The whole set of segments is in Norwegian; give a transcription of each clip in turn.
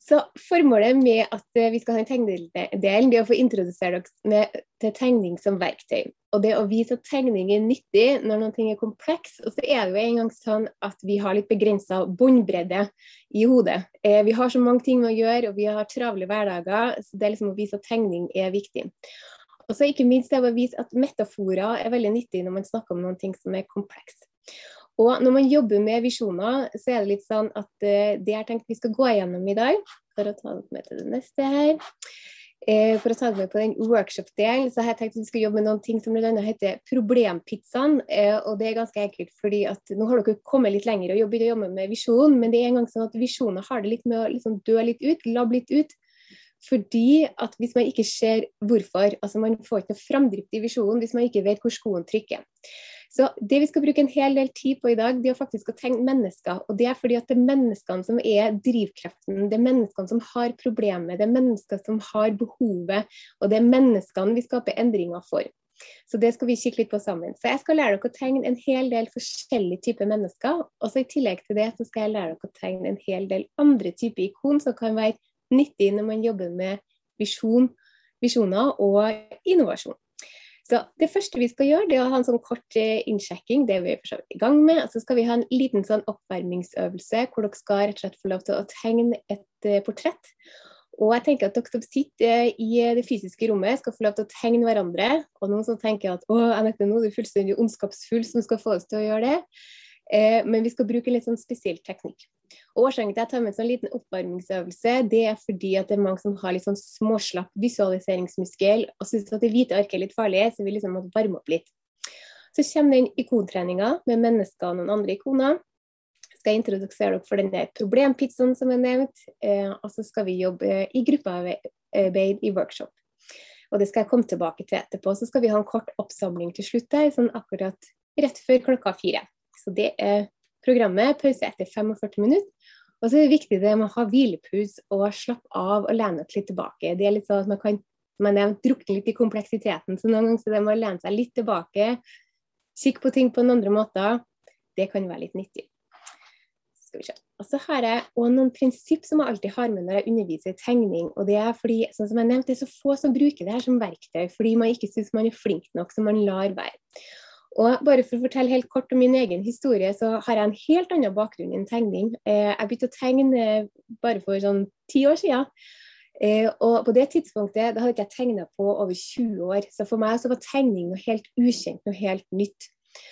Så formålet med at vi skal ha en tegning-delen, det å få introdusere dere til tegning som verktøy. Og det å vise at tegning nyttig når noen ting kompleks, og så det jo en gang sånn at vi har litt begrenset båndbredde i hodet. Vi har så mange ting å gjøre, og vi har travle hverdager, så det liksom å vise at tegning viktig. Og så ikke minst det å vise at metaforer veldig nyttig når man snakker om noen ting som kompleks. Og når man jobber med visjoner, så det litt sånn at det jeg tenkt vi skal gå igjennom i dag, for å ta det med til det neste her, for å ta det med på den workshop-delen, så har jeg tenkt at vi skal jobbe med noen ting som blant annet heter problempizzaen, og det ganske enkelt fordi at nå har dere kommet litt lenger og jobber med visjon, men det en gang sånn at visjoner har det litt med å liksom dø litt ut, labbe litt ut, fordi at hvis man ikke ser hvorfor, altså man får ikke noe fremdrift i visjonen hvis man ikke vet hvor skoen trykker. Så det vi skal bruke en hel del tid på i dag, det faktisk å tegne mennesker, og det fordi at det menneskene som drivkraften, det menneskene som har problemet, det mennesker som har behovet, og det menneskene vi skaper endringer for. Så det skal vi kikke litt på sammen. Så jeg skal lære dere å tegne en hel del forskjellige typer mennesker, og så i tillegg til det så skal jeg lære dere å tegne en hel del andre typer ikon som kan være nyttig når man jobber med visjoner og innovasjon. Så det første vi skal gjøre, det å ha en sånn kort innsjekking, det vi i gang med, og så skal vi ha en liten sånn oppvarmingsøvelse, hvor dere skal rett og slett få lov til å tegne et portrett. Og jeg tenker at dere som sitter i det fysiske rommet skal få lov til å tegne hverandre, og noen som tenker at Anette, nå fullstendig ondskapsfull som skal få oss til å gjøre det. Men vi skal bruke en litt sånn spesiell teknikk. Og årsaken til at jeg tar med en sånn liten oppvarmingsøvelse, det fordi at det mange som har litt sånn småslapp visualiseringsmuskel, og synes at det hvite arket litt farlig, så vi liksom må varme opp litt. Så kommer den ikontreninga med mennesker og noen andre ikoner. Skal jeg introdusere dere for den problempizzaen som nevnt, og så skal vi jobbe i gruppearbeid i workshop. Og det skal jeg komme tilbake til etterpå. Så skal vi ha en kort oppsamling til slutt her, sånn akkurat rett før 4:00. Så det programmet, pause etter 45 minutter. Og så det viktig det med å ha hvilepus og slappe av og lene oss litt tilbake. Det litt sånn at man drukner litt i kompleksiteten, så noen ganger så det må lene seg litt tilbake, kikke på ting på en andre måte, det kan være litt nyttig. Skal vi se. Og så har jeg også noen prinsipp som jeg alltid har med når jeg underviser i tegning, og det fordi, sånn som jeg nevnte, det så få som bruker det her som verktøy, fordi man ikke synes man flink nok, så man lar være. Og bare for å fortelle helt kort om min egen historie, så har jeg en helt annen bakgrunn enn tegning. Jeg begynte å tegne bare for sånn 10 år siden, og på det tidspunktet, da hadde ikke jeg tegnet på over 20 år, så for meg så var tegning noe helt ukjent, noe helt nytt.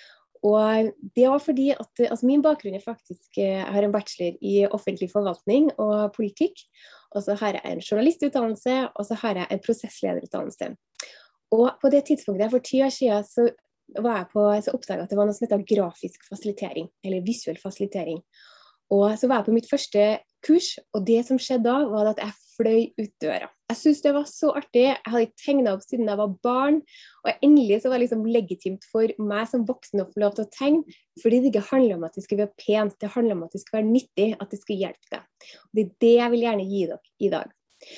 Og det var fordi at altså min bakgrunn faktisk, jeg har en bachelor i offentlig forvaltning og politikk, og så har jeg en journalistutdannelse, og så har jeg en prosesslederutdannelse. Og på det tidspunktet, for 10 år siden, så oppdaget jeg at det var noe som heter grafisk fasilitering, eller visuell fasilitering. Og så var jeg på mitt første kurs, og det som skjedde da, var at jeg fløy ut døra. Jeg synes det var så artig, jeg hadde ikke tegnet opp siden jeg var barn, og endelig så var det liksom legitimt for meg som voksen å få lov til å tegne, fordi det ikke handler om at det skulle være pent, det handler om at det skulle være nyttig, at det skulle hjelpe deg. Og det det jeg vil gjerne gi dere i dag.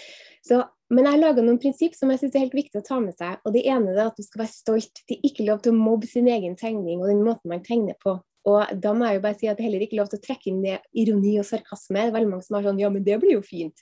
Men jeg har laget noen prinsipp som jeg synes er helt viktig å ta med seg, og det ene er at du skal være stolt. Det er ikke lov til å mobbe sin egen tegning og den måten man tegner på. Og da må jeg jo bare si at det heller ikke lov til å trekke inn det ironi og sarkasme. Det er veldig mange som har sånn, ja, men det blir jo fint.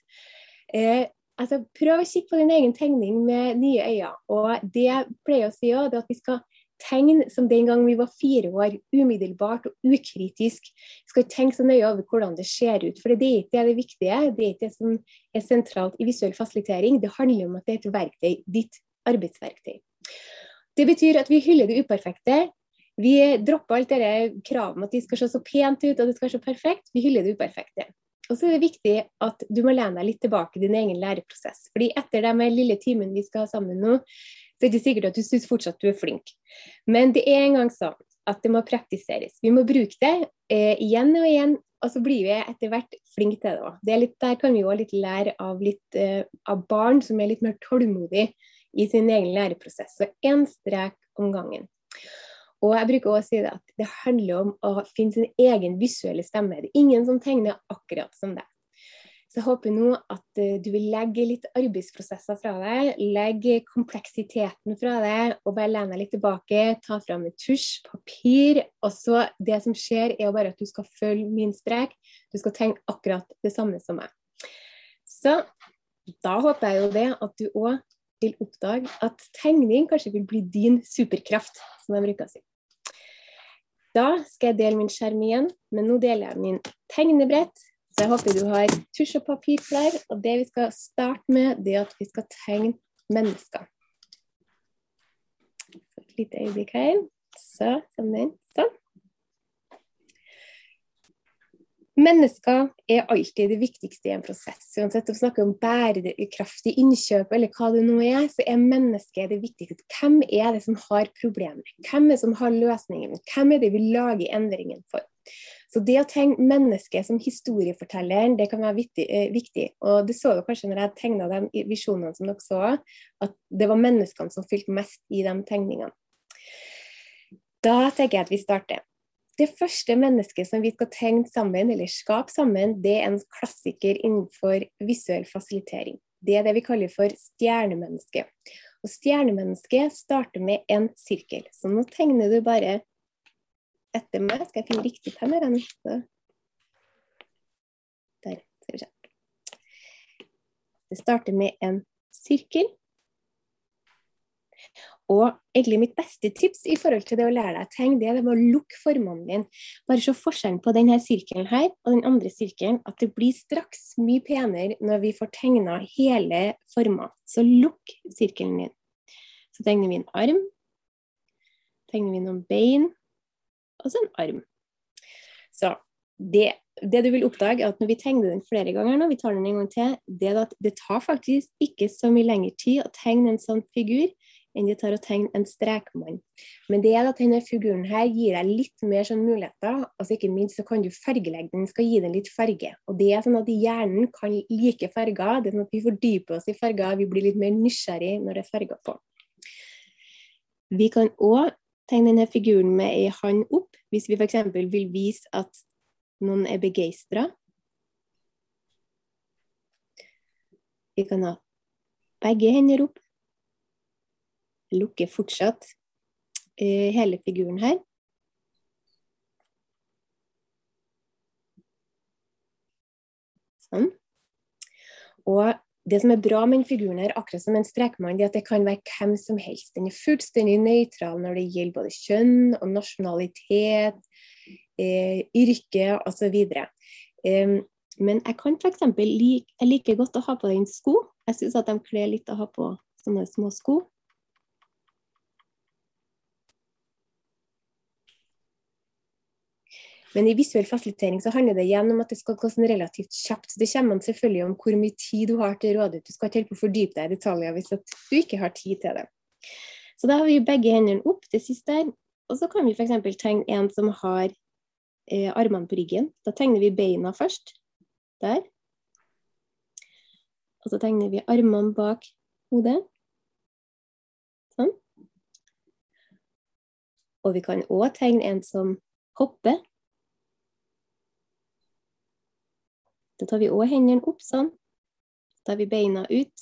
Prøv å kikke på din egen tegning med nye øyne, og det jeg pleier å si også, det er at vi skal tegne som den gang vi var 4 år, umiddelbart og ukritisk. Vi skal tenke så nøye over hvordan det ser ut, for det er ikke det viktige, det er ikke det som er sentralt i visuell fasilitering, det handler om at det er et verktøy, ditt arbeidsverktøy. Det betyr at vi hyller det uperfekte, vi dropper alt det kravet om at de skal se så pent ut, og det skal se perfekt, vi hyller det uperfekte. Og så er det viktig at du må lene deg litt tilbake i din egen læreprosess, fordi etter den lille timen vi skal ha sammen nå, så er det sikkert at du synes fortsatt du er flink. Men det er en gang sånn at det må praktiseres. Vi må bruke det igjen og igjen, og så blir vi etter hvert flink til det også. Det er litt, der kan vi jo litt lære av barn som er litt mer tålmodig i sin egen læreprosess. Så en strek om gangen. Og jeg bruker også å si det at det handler om å finne sin egen visuelle stemme. Det er ingen som tegner akkurat som det. Så jeg håper nå at du vil legge litt arbeidsprosesser fra deg, legge kompleksiteten fra deg, og bare lene deg litt tilbake, ta frem en tusj, papir, og så det som skjer er bare at du skal følge min strek, du skal tenke akkurat det samme som meg. Så da håper jeg jo det at du også vil oppdage at tegning kanskje vil bli din superkraft, som jeg bruker å si. Da skal jeg dele min skjerm igjen, men nå deler jeg min tegnebrett. Så jeg håper du har tusj og papir klar, og det vi skal starte med, det er at vi skal tegne mennesker. Et lite øyeblikk her. Så, sånn. Mennesker er alltid det viktigste i en prosess. Uansett om vi snakker om bærekraftig innkjøp eller hva det nå er, så er mennesket det viktigste. Hvem er det som har problemer? Hvem er det som har løsningen? Hvem er det vi lager endringen for? Så det å tegne mennesket som historiefortelleren, det kan være viktig. Og det så du kanskje når jeg tegnet de visjonene som dere så, at det var menneskene som fylte mest i de tegningene. Da tenker jeg at vi starter. Det første mennesket som vi skal tegne sammen, eller skape sammen, det er en klassiker innenfor visuell fasilitering. Det er det vi kaller for stjernemenneske. Og stjernemenneske starter med en sirkel. Så nå tegner du bare etter meg. Skal jeg finne riktig penn her? Der, skal vi se. Det starter med en sirkel. Og egentlig mitt beste tips i forhold til det å lære deg å tegne, det er å lukke formene dine. Bare se forskjellen på denne sirkelen her og den andre sirkelen, at det blir straks mye penere når vi får tegnet hele formen. Så lukk sirkelen din. Så tegner vi en arm, tegner vi noen bein, og så en arm. Så det du vil oppdage er at når vi tegner den flere ganger nå, vi tar den en gang til, det er at det tar faktisk ikke så mye lengre tid å tegne en sånn figur, enn det tar å tegne en strekmann. Men det er at denne figuren her gir deg litt mer sånn muligheter, altså ikke minst så kan du fargelegge den, skal gi den litt farge. Og det er sånn at hjernen kan like farger, det er sånn at vi fordyper oss i farger, vi blir litt mer nysgjerrig når det er farger på. Vi kan også tegne denne figuren med en hånd opp, hvis vi for eksempel vil vise at noen er begeistret. Vi kan ha begge hender opp. Lukker fortsatt hele figuren her. Sånn. Og det som er bra med den figuren her, akkurat som en strekmann, det er at det kan være hvem som helst. Den er fullstendig nøytral når det gjelder både kjønn og nasjonalitet, yrke og så videre. Men jeg kan for eksempel jeg liker godt å ha på den sko. Jeg synes at de kler litt å ha på sånne små sko. Men i visuell fasilitering så handler det igjen om at det skal gå sånn relativt kjapt. Så det kommer selvfølgelig om hvor mye tid du har til rådighet. Du skal ikke helt på fordype deg i detaljer hvis du ikke har tid til det. Så da har vi begge hendene opp, det siste her. Og så kan vi for eksempel tegne en som har armene på ryggen. Da tegner vi beina først. Der. Og så tegner vi armene bak hodet. Sånn. Og vi kan også tegne en som hopper. Da tar vi også hendene opp sånn. Da tar vi beina ut,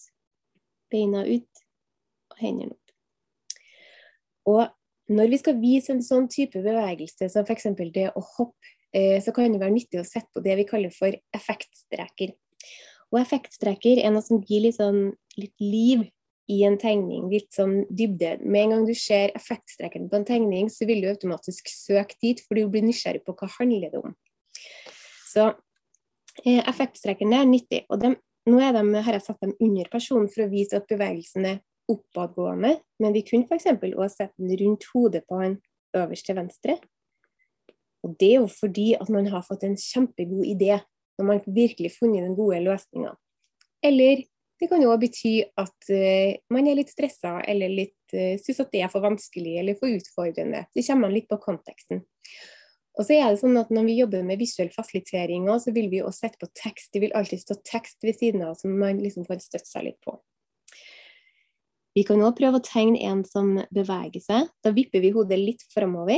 og hendene opp. Og når vi skal vise en sånn type bevegelse, som for eksempel det å hoppe, så kan det være nyttig å sette på det vi kaller for effektstreker. Og effektstreker er noe som gir litt liv i en tegning, litt sånn dybde. Med en gang du ser effektstrekeren på en tegning, så vil du automatisk søke dit, for du blir nysgjerrig på hva handler det om. Så effektstrekerne er nyttig, og nå har jeg satt dem under personen for å vise at bevegelsen er oppadgående, men vi kunne for eksempel også sette den rundt hodet på han øverst til venstre. Og det er jo fordi at man har fått en kjempegod idé, når man virkelig funnet den gode løsningen. Eller det kan jo bety at man er litt stresset, eller synes at det er for vanskelig, eller for utfordrende. Det kommer litt på konteksten. Og så er det sånn at når vi jobber med visuell fasilitering, så vil vi også sette på tekst. Det vil alltid stå tekst ved siden av, som man liksom får støtte seg litt på. Vi kan også prøve å tegne en som beveger seg. Da vipper vi hodet litt fremover.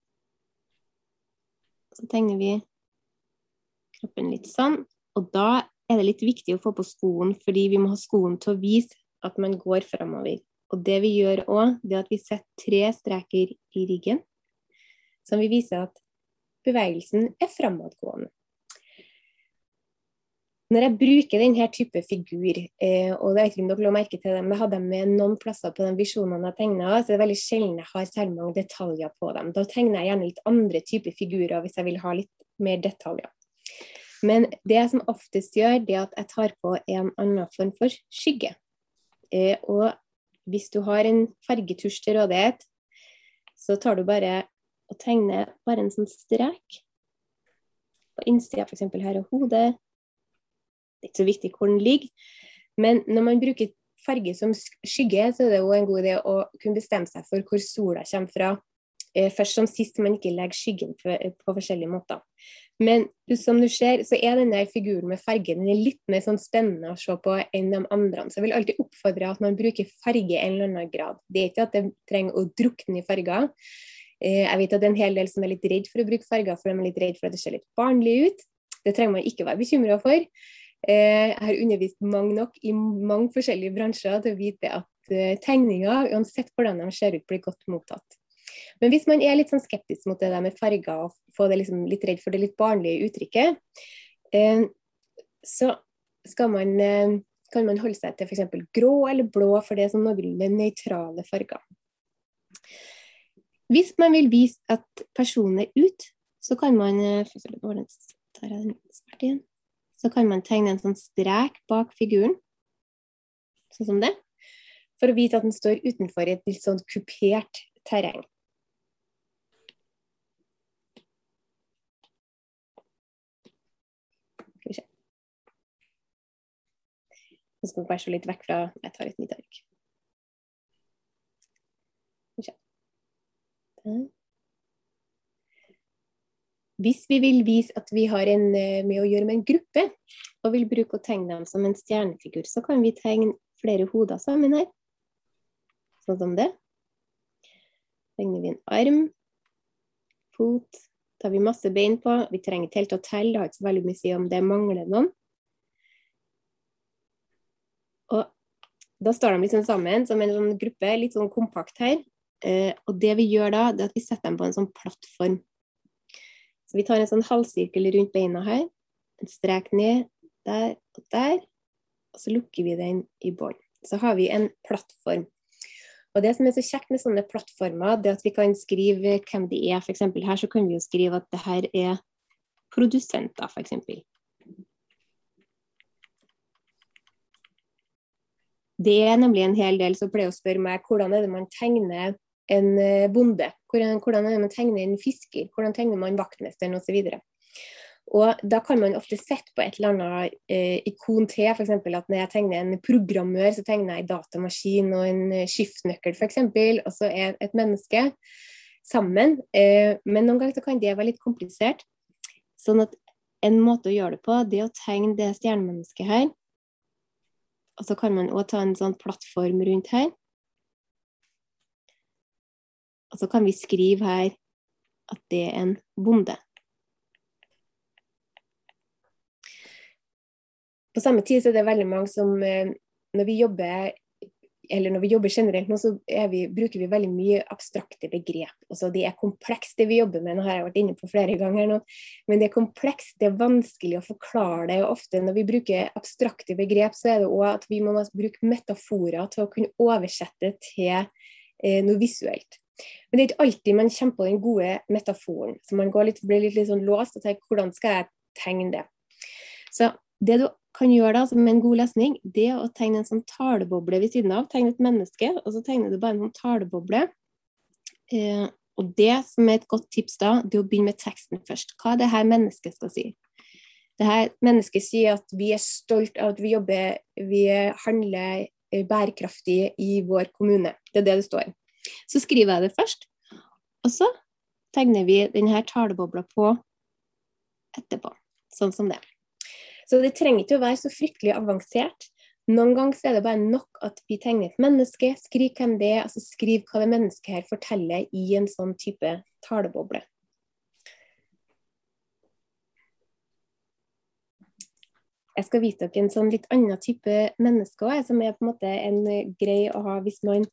Så tegner vi kroppen litt sånn. Og da er det litt viktig å få på skoen, fordi vi må ha skoen til å vise at man går fremover. Og det vi gjør også, det er at vi setter 3 streker i ryggen, som vi viser at bevegelsen er fremadgående. Når jeg bruker denne type figur, og jeg vet ikke om dere la merke til dem, jeg hadde dem med noen plasser på de visjonene jeg tegnet, så det veldig sjelden jeg har særlig mange detaljer på dem. Da tegner jeg gjerne litt andre typer figurer hvis jeg vil ha litt mer detaljer. Men det jeg som oftest gjør, det at jeg tar på en annen form for skygge. Og hvis du har en fargetusj til rådighet, så tar du bare og tegner bare en sånn strek. På innsiden for eksempel her er hodet. Det er ikke så viktig hvor den ligger, men når man bruker farge som skygge, så er det jo en god idé å kunne bestemme seg for hvor sola kommer fra. Først som sist, man ikke legger skyggen på forskjellige måter. Men som du ser, så er denne figuren med farge, den er litt mer sånn spennende å se på enn de andre. Så jeg vil alltid oppfordre at man bruker farge i en eller annen grad. Det er ikke at det trenger å drukne i farger. Jeg vet at det er en hel del som er litt redd for å bruke farger, for de er litt redd for at det ser litt barnlig ut. Det trenger man ikke være bekymret for. Jeg har undervist mange nok i mange forskjellige bransjer til å vite at tegninger, uansett hvordan de ser ut, blir godt mottatt. Men hvis man er litt sånn skeptisk mot det der med farger, og får det liksom litt redd for det litt barnlige uttrykket, så kan man holde seg til for eksempel grå eller blå, for det er sånn noenlunde nøytrale farger. Hvis man vil vise at personen er ut, så kan man, for eksempel, så kan man tegne en sånn strek bak figuren, sånn som det, for å vise at den står utenfor et litt sånn kupert terreng. Skal vi se. Nå skal vi bare se litt vekk fra, jeg tar et nytt ark. Skal vi se. Hvis vi vil vise at vi har med å gjøre med en gruppe, og vil bruke å tegne dem som en stjernefigur, så kan vi tegne flere hoder sammen her. Sånn som det. Tegner vi en arm, fot, tar vi masse bein på. Vi trenger ikke helt å telle, det har ikke så veldig mye å si om det mangler noen. Og da står de liksom sammen som en sånn gruppe, litt sånn kompakt her. Og det vi gjør da, det er at vi setter dem på en sånn plattform. Så vi tar en sånn halvsirkel rundt beina her, en strek ned, der og der, og så lukker vi den i bånd. Så har vi en plattform. Og det som er så kjekt med sånne plattformer, det er at vi kan skrive hvem de er. For eksempel her så kan vi jo skrive at det her er produsenter, for eksempel. Det er nemlig en hel del som pleier å spørre meg, hvordan er det man tegner en bonde? Hvordan er det man tegner en fisker? Hvordan tegner man vaktmesteren, og så videre. Og da kan man ofte sette på et eller annet ikon til, for eksempel at når jeg tegner en programmør, så tegner jeg en datamaskin og en skiftnøkkel, for eksempel, og så er et menneske sammen. Men noen ganger kan det være litt komplisert. Sånn at en måte å gjøre det på, det er å tegne det stjernemennesket her. Og så kan man også ta en sånn plattform rundt her. Og så kan vi skrive her at det er en bonde. På samme tid så er det veldig mange som, når vi jobber generelt nå, så bruker vi veldig mye abstrakte begrep. Altså det er komplekst det vi jobber med, nå har jeg vært inne på flere ganger nå, men det er komplekst, det er vanskelig å forklare det, og ofte når vi bruker abstrakte begrep, så er det også at vi må bruke metaforer til å kunne oversette til noe visuelt. Men det er ikke alltid man kommer på den gode metaforen, så man blir litt sånn låst og tenker, hvordan skal jeg tegne det? Så det du kan gjøre da, som en god lesning, det er å tegne en sånn taleboble ved siden av, tegne et menneske, og så tegner du bare en sånn taleboble. Og det som er et godt tips da, det er å begynne med teksten først. Hva er det her mennesket skal si? Det her mennesket sier at vi er stolt av at vi handler bærekraftig i vår kommune. Det er det det står. Så skriver jeg det først, og så tegner vi denne talebobla på etterpå, sånn som det. Så det trenger ikke å være så fryktelig avansert. Noen ganger så er det bare nok at vi tegner et menneske, skriv hvem det er, altså skriv hva det mennesket her forteller i en sånn type taleboble. Jeg skal vise dere en sånn litt annen type menneske også, som er på en måte en grei å ha hvis man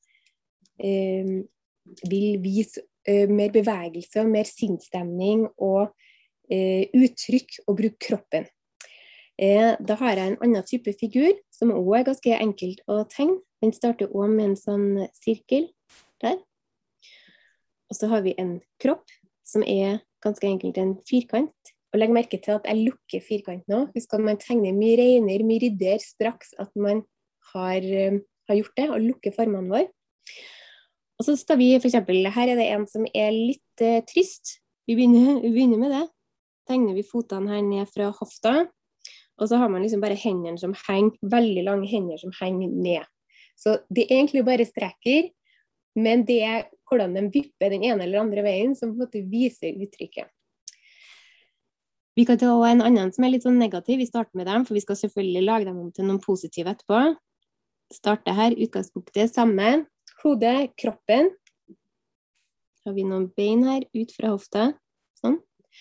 vil vise mer bevegelse, mer sinnsstemning og uttrykk og bruke kroppen. Da har jeg en annen type figur, som også ganske enkelt å tegne. Den starter også med en sånn sirkel der. Og så har vi en kropp, som ganske enkelt en firkant. Og legg merke til at jeg lukker firkant nå. Husk at man tegner mye renere, mye ryddigere straks at man har gjort det, og lukker formene våre. Og så skal vi, for eksempel, her det en som litt trist. Vi begynner med det. Tegner vi fotene her ned fra hofta, og så har man liksom bare hendene som henger, veldig lange hender som henger ned. Så det egentlig bare streker, men det hvordan de vipper den ene eller andre veien som på en måte viser uttrykket. Vi kan ta en annen som litt sånn negativ. Vi starter med dem, for vi skal selvfølgelig lage dem om til noen positive etterpå. Starte her, utgangspunktet samme. Hodet, kroppen. Har vi noen bein her, ut fra hofta. Sånn.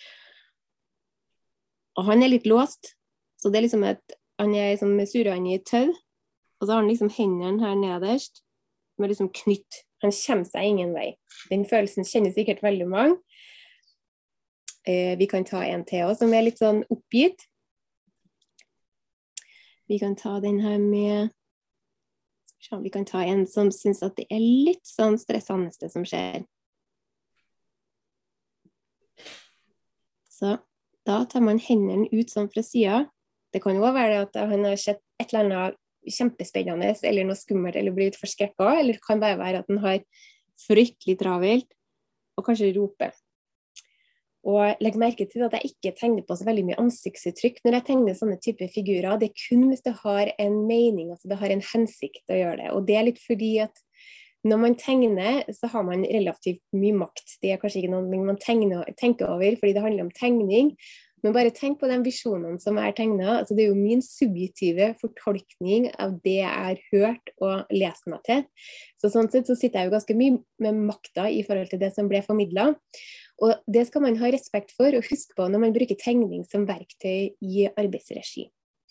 Og han litt låst, så det liksom han som surrende i tau. Og så har han liksom hendene her nederst, med liksom knytt. Han kommer seg ingen vei. Den følelsen kjenner sikkert veldig mange. Vi kan ta en til også, som litt sånn oppgitt. Vi kan ta den her med... Vi kan ta en som synes at det litt sånn stressende det som skjer. Så da tar man hendene ut sånn fra siden. Det kan jo være at han har sett et eller annet kjempespennende, eller noe skummelt, eller blitt forskrekket, eller det kan bare være at han har fryktelig travelt, og kanskje roper. Og legg merke til at jeg ikke tegner på så veldig mye ansiktsuttrykk når jeg tegner sånne typer figurer. Det kun hvis det har en mening, altså det har en hensikt å gjøre det. Og det litt fordi at når man tegner, så har man relativt mye makt. Det kanskje ikke noe man tenker over, fordi det handler om tegning. Men bare tenk på de visjonene som tegnet. Altså det jo min subjektive fortolkning av det jeg har hørt og lest meg til. Så sånn sett så sitter jeg jo ganske mye med makta i forhold til det som ble formidlet. Og det skal man ha respekt for og huske på når man bruker tegning som verktøy i arbeidsregi.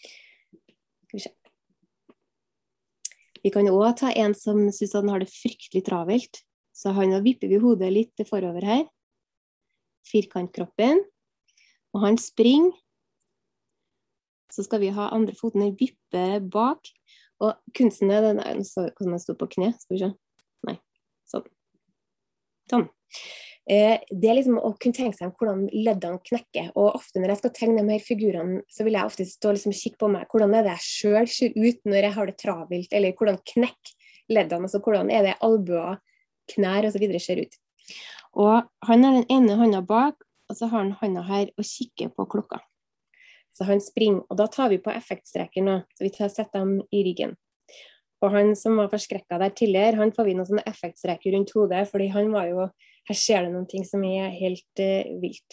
Vi kan også ta en som synes at han har det fryktelig travelt. Så han vipper vi hodet litt forover her. Firkantkroppen. Og han springer. Så skal vi ha andre foten vippe bak. Og kunsten så kan man stå på kne, skal vi se. Nei, sånn. Sånn. Det liksom å kunne tenke seg om hvordan leddene knekker, og ofte når jeg skal tegne de her figurene, så vil jeg ofte stå liksom og kikke på meg, hvordan det jeg selv ser ut når jeg har det travelt, eller hvordan knekk leddene, altså hvordan det albuer, knær og så videre ser ut. Og han den ene hånda bak, og så har han hånda her og kikker på klokka. Så han springer, og da tar vi på effektstreker nå, så vi setter dem i ryggen. Og han som var forskrekket der tidligere, han får vi noen sånne effektstreker rundt hodet, fordi han var jo, her ser det noen ting som helt vilt.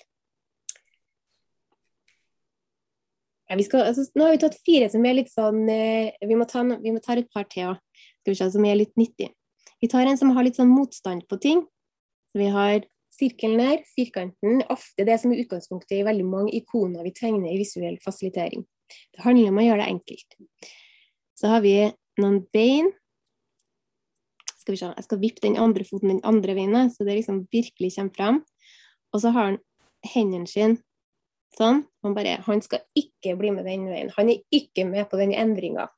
Ja, nå har vi tatt 4 som litt sånn, vi må ta et par til, skal vi se, som litt nyttig. Vi tar en som har litt sånn motstand på ting. Så vi har sirkelen her, firkanten, ofte det som utgangspunktet i veldig mange ikoner vi tegner i visuell fasilitering. Det handler om å gjøre det enkelt. Så har vi noen bein. Skal vi se, jeg skal vippe den andre foten den andre veien, så det liksom virkelig kommer frem. Og så har han hendene sine sånn. Han skal ikke bli med den veien. Han ikke med på den endringen.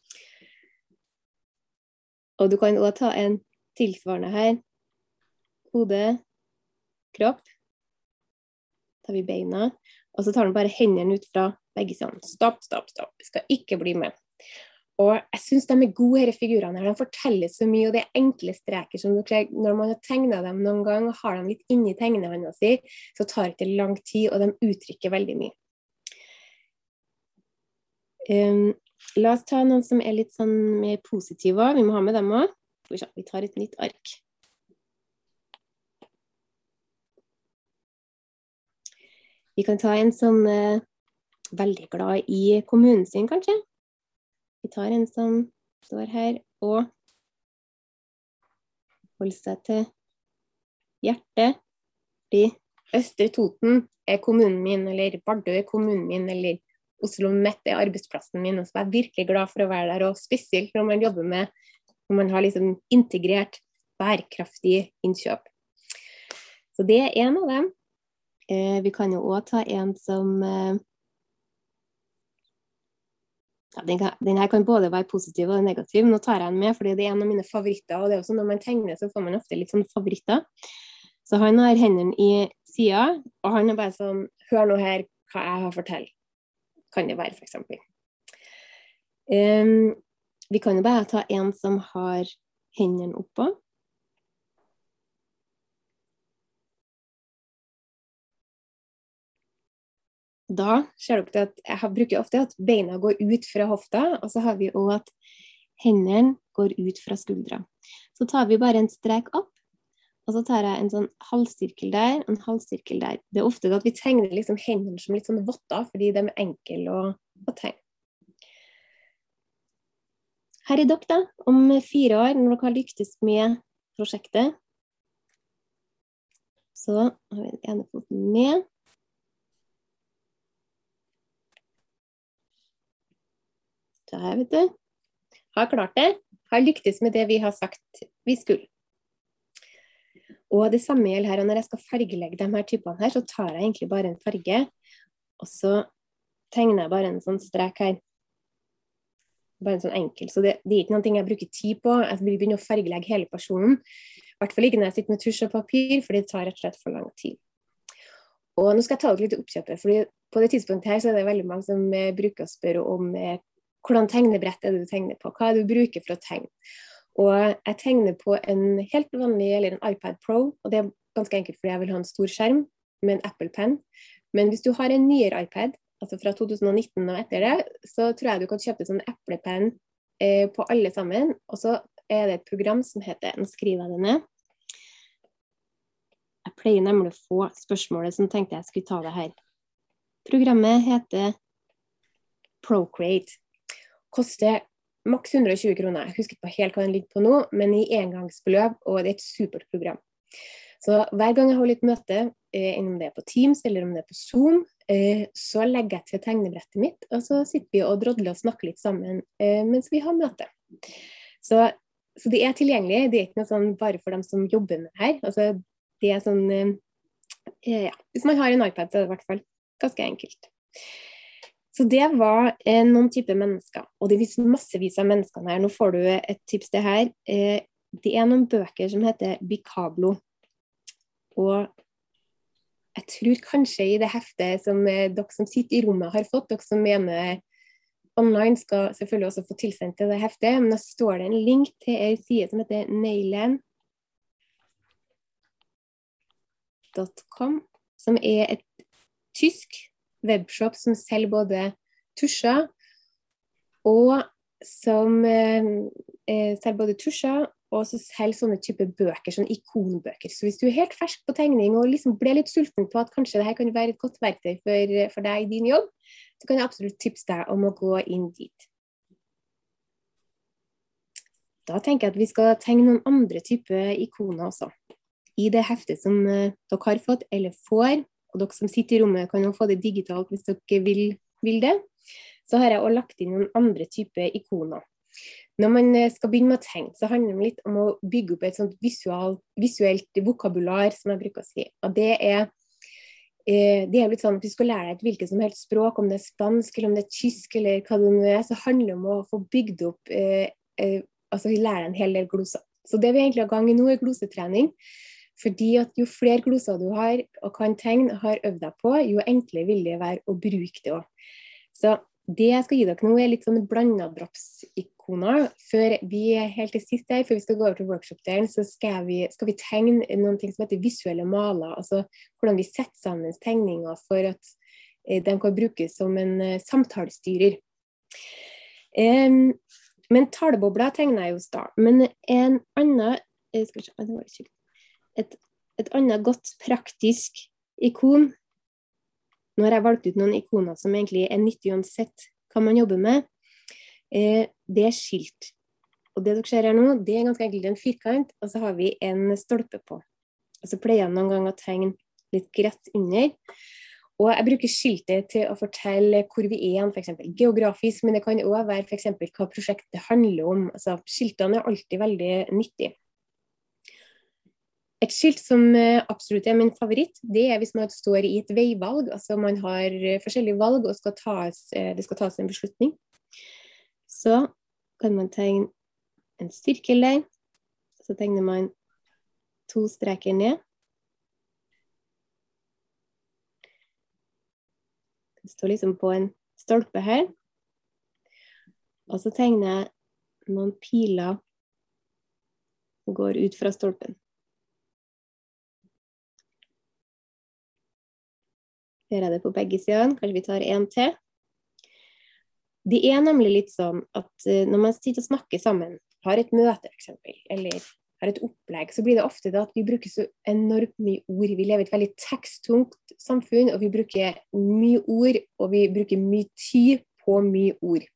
Og du kan også ta en tilsvarende her. Hode, kropp. Tar vi beina. Og så tar han bare hendene ut fra begge sånn. Stopp. Skal ikke bli med. Og jeg synes de gode her figurene her, de forteller så mye, og det enkle streker som når man har tegnet dem noen gang, og har dem litt inni tegnehånda si, så tar det ikke lang tid, og de uttrykker veldig mye. La oss ta noen som litt sånn mer positive, vi må ha med dem også. Vi tar et nytt ark. Vi kan ta en som veldig glad i kommunen sin, kanskje. Vi tar en som står her og holder seg til hjertet. Østre Toten kommunen min, eller Bardø kommunen min, eller Oslo Met arbeidsplassen min, og så er jeg virkelig glad for å være der, og spesielt når man jobber med, når man har liksom integrert bærekraftig innkjøp. Så det en av dem. Vi kan jo også ta en som Ja, den her kan både være positiv og negativ. Nå tar jeg den med, fordi det en av mine favoritter, og det også når man tegner, så får man ofte litt sånn favoritter. Så han har hendene i siden, og han bare sånn, hør nå her hva jeg har fortalt. Kan det være, for eksempel. Vi kan jo bare ta en som har hendene oppå. Da ser dere at jeg bruker ofte at beina går ut fra hofta, og så har vi også at hendene går ut fra skuldra. Så tar vi bare en strek opp, og så tar jeg en sånn halvsirkel der, og en halvsirkel der. Det er ofte at vi tegner liksom hendene som litt sånn votter, fordi de er enkle å tegne. Her er dere da, om 4 år, når dere har lyktes med prosjektet. Så har vi den ene foten med. Der, vet du. Har klart det. Har lyktes med det vi har sagt vi skulle. Og det samme gjelder her, og når jeg skal fargelegge de her typene her, så tar jeg egentlig bare en farge, og så tegner jeg bare en sånn strek her. Bare en sånn enkel, så det er ikke noe jeg bruker tid på. Jeg vil begynne å fargelegge hele personen. I hvert fall ikke når jeg sitter med tusj og papir, for det tar rett og slett for lang tid. Og nå skal jeg ta det litt i oppkjøpet, fordi på det tidspunktet her så er det veldig mange som bruker å spørre om hvordan tegnebrett er det du tegner på? Hva er det du bruker for å tegne? Og jeg tegner på en helt vanlig, eller en iPad Pro, og det er ganske enkelt fordi jeg vil ha en stor skjerm med en Apple Pen. Men hvis du har en nyere iPad, altså fra 2019 og etter det, så tror jeg du kan kjøpe sånn Apple Pen på alle sammen, og så er det et program som heter, nå skriver jeg det ned. Jeg pleier nemlig å få spørsmålet, så tenkte jeg skulle ta det her. Programmet heter Procreate. Koster maks 120 kroner. Jeg husker ikke helt hva den ligger på nå, men i engangsbeløp, og det er et supert program. Så hver gang jeg holder et møte, om det er på Teams eller om det er på Zoom, så legger jeg til tegnebrettet mitt, og så sitter vi og drodler og snakker litt sammen mens vi har møte. Så det er tilgjengelig, det er ikke noe sånn bare for dem som jobber med det her. Altså, det er sånn, ja, hvis man har en iPad, så er det i hvert fall ganske enkelt. Så det var noen typer mennesker, og det finnes massevis av mennesker her. Nå får du et tips det her. Det er noen bøker som heter Bicablo, og jeg tror kanskje i det heftet som dere som sitter i rommet har fått, dere som er med online skal selvfølgelig også få tilsendt til det heftet, men da står det en link til en side som heter Neiland.com, som er et tysk webshop som selger både tusjer og som selger både tusjer og så selger sånne type bøker, sånne ikonbøker. Så hvis du er helt fersk på tegning og liksom ble litt sulten på at kanskje det her kan være et godt verktøy for deg i din jobb, så kan jeg absolutt tipse deg om å gå inn dit. Da tenker jeg at vi skal tegne noen andre typer ikoner også. I det heftet som dere har fått eller får, og dere som sitter i rommet kan jo få det digitalt hvis dere vil det, så har jeg også lagt inn noen andre typer ikoner. Når man skal begynne med å tegne, så handler det litt om å bygge opp et sånt visuelt vokabular, som jeg bruker å si. Og det er litt sånn at du skal lære deg et hvilket som helst språk, om det er spansk, eller om det er tysk, eller hva det nå er, så handler det om å få bygd opp, altså lære deg en hel del gloser. Så det vi egentlig har gang i nå er glosetrening, fordi at jo flere gloser du har og kan tegne, har øvd deg på, jo enklere vil det være å bruke det også. Så det jeg skal gi dere nå er litt sånn blandet drops-ikoner. Før vi er helt til sist her, før vi skal gå over til workshop-delen, så skal vi tegne noen ting som heter visuelle maler, altså hvordan vi setter sammen tegninger for at de kan brukes som en samtalestyrer. Men talebobler tegner jeg jo da, men en annen, skal vi se, det var ikke et annet godt praktisk ikon. Nå har jeg valgt ut noen ikoner som egentlig er nyttig uansett hva man jobber med. Det er skilt. Og det dere ser her nå, det er ganske enkelt en firkant, og så har vi en stolpe på. Og så pleier jeg noen gang å tegne litt gress under. Og jeg bruker skiltet til å fortelle hvor vi er, for eksempel geografisk, men det kan også være for eksempel hva prosjektet handler om. Altså, skiltene er alltid veldig nyttige. Et skilt som absolutt er min favoritt, det er hvis man står i et veivalg, altså man har forskjellige valg og det skal tas en beslutning. Så kan man tegne en sirkel der, så tegner man 2 streker ned. Det står liksom på en stolpe her. Og så tegner jeg noen piler som går ut fra stolpen. Gjør jeg det på begge sidene, kanskje vi tar en til. Det nemlig litt sånn at når man sitter og snakker sammen, har et møte for eksempel, eller har et opplegg, så blir det ofte da at vi bruker så enormt mye ord. Vi lever i et veldig teksttungt samfunn, og vi bruker mye ord, og vi bruker mye tid på mye ord.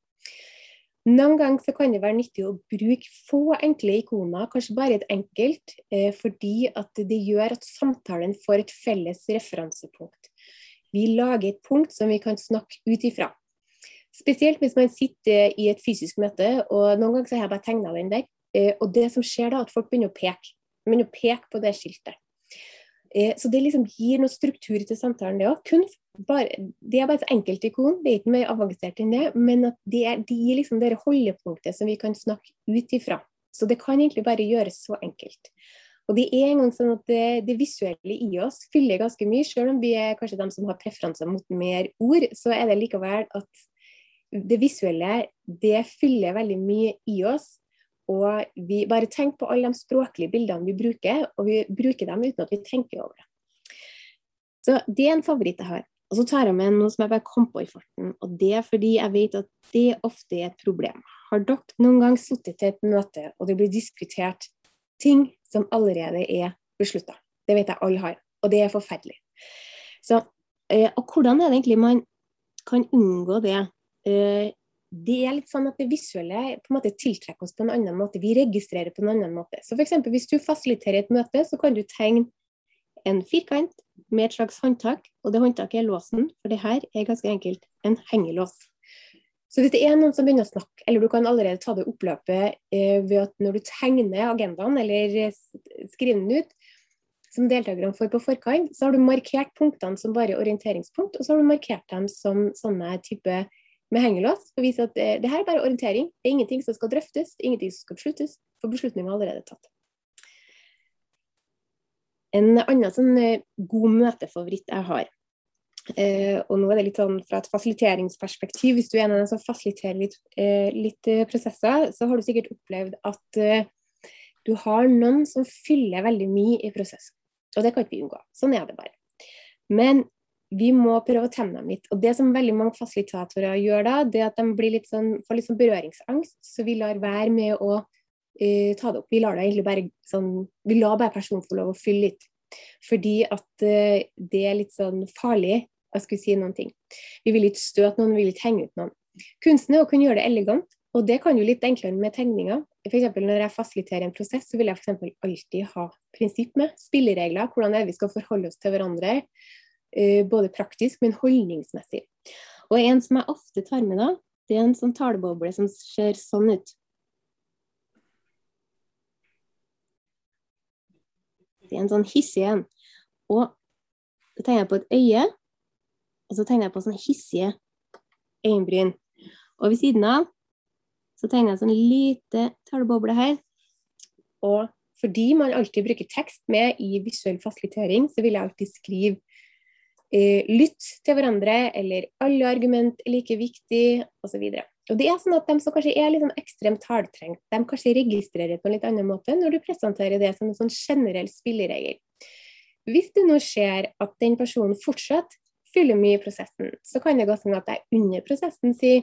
Noen ganger så kan det være nyttig å bruke få enkle ikoner, kanskje bare et enkelt, fordi at det gjør at samtalen får et felles referansepunkt. Vi lager et punkt som vi kan snakke ut ifra. Spesielt hvis man sitter i et fysisk møte, og noen ganger så har jeg bare tegnet den der, og det som skjer da, at folk begynner å peke på det skiltet. Så det liksom gir noe struktur til samtalen det også. Det bare et enkelt ikon, det ikke mer avansert enn det, men at det gir liksom det holdepunktet som vi kan snakke ut ifra. Så det kan egentlig bare gjøres så enkelt. Og det en gang sånn at det visuelle i oss fyller ganske mye, selv om vi kanskje de som har preferanser mot mer ord, så det likevel at det visuelle, det fyller veldig mye i oss, og vi bare tenker på alle de språklige bildene vi bruker, og vi bruker dem uten at vi tenker over det. Så det en favoritt jeg har. Og så tar jeg med noe som jeg bare kom på i farten, og det fordi jeg vet at det ofte et problem. Har dere noen gang sittet til et møte, og det blir diskutert ting som allerede besluttet? Det vet jeg alle har, og det forferdelig. Så, og hvordan det egentlig man kan unngå det? Det litt sånn at det visuelle på en måte tiltrekker oss på en annen måte. Vi registrerer på en annen måte. Så for eksempel, hvis du fasiliterer et møte, så kan du tegne en firkant med et slags håndtak, og det håndtaket låsen, for det her ganske enkelt en hengelås. Så hvis det noen som begynner å snakke, eller du kan allerede ta det oppløpet ved at når du tegner agendaen, eller skriver den ut, som deltakerne får på forkant, så har du markert punktene som bare orienteringspunkt, og så har du markert dem som sånne type med hengelås, for å vise at det her bare orientering. Det ingenting som skal drøftes, ingenting som skal besluttes, for beslutningen allerede tatt. En annen sånn god møtefavoritt jeg har, og nå det litt sånn fra et fasilteringsperspektiv, hvis du en av dem som fasiliterer litt prosesser, så har du sikkert opplevd at du har noen som fyller veldig mye i prosessen. Og det kan ikke vi unngå. Sånn det bare. Men vi må prøve å temme dem litt. Og det som veldig mange fasilitatorer gjør da, det at de blir får litt sånn berøringsangst, så vi lar være med å ta det opp. Vi lar det egentlig bare sånn, vi lar bare personen få lov å fylle litt. Fordi at det litt sånn farlig, jeg skulle si noen ting. Vi vil ikke støte noen, vi vil ikke henge ut noen. Kunsten å kunne gjøre det elegant, og det kan jo litt enklere med tegninger. For eksempel når jeg fasiliterer en prosess, så vil jeg for eksempel alltid ha prinsipp med, spilleregler, hvordan vi skal forholde oss til hverandre, både praktisk, men holdningsmessig. Og en som jeg ofte tar med da, det en sånn taleboble som ser sånn ut. Det en sånn hissig en. Og så tegner jeg på et øye, og så tegner jeg på sånne hissige øyenbryn. Og ved siden av, så tegner jeg sånn lite taleboble her. Og fordi man alltid bruker tekst med i visuell fasilitering, så vil jeg alltid skrive lytt til hverandre, eller alle argument like viktig, og så videre. Og det sånn at de som kanskje litt sånn ekstremt taltrengt, de kanskje registrerer på en litt annen måte når du presenterer det som en sånn generell spilleregel. Hvis du nå ser at den personen fortsatt fyller mye i prosessen, så kan det gå sånn at jeg under prosessen sier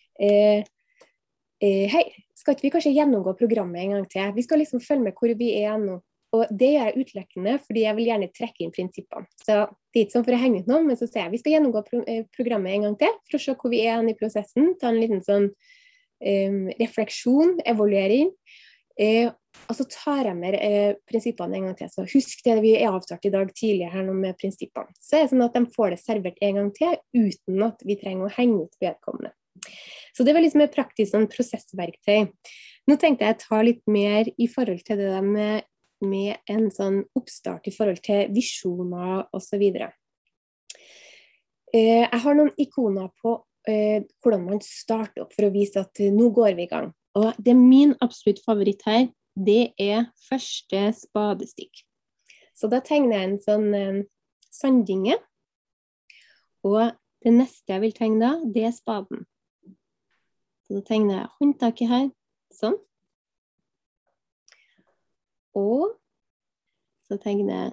hei, skal ikke vi kanskje gjennomgå programmet en gang til? Vi skal liksom følge med hvor vi nå. Og det gjør jeg utlekkende, fordi jeg vil gjerne trekke inn prinsippene. Så det ikke sånn for å henge ut noen, men så sier jeg vi skal gjennomgå programmet en gang til, for å se hvor vi i prosessen, ta en liten sånn refleksjon, evaluering, og så tar jeg med prinsippene en gang til. Så husk det vi avtalt i dag tidligere her nå med prinsippene. Så det sånn at de får det servert en gang til, uten at vi trenger å henge ut vedkommende. Så det var liksom et praktisk sånn prosessverktøy. Nå tenkte jeg å ta litt mer i forhold til det med en sånn oppstart i forhold til visjoner og så videre. Jeg har noen ikoner på hvordan man starter opp for å vise at nå går vi i gang. Og det min absolutt favoritt her, det første spadestikk. Så da tegner jeg en sånn sanddynge, og det neste jeg vil tegne da, det spaden. Så da tegner jeg håndtaket her, sånn. Og så tegner jeg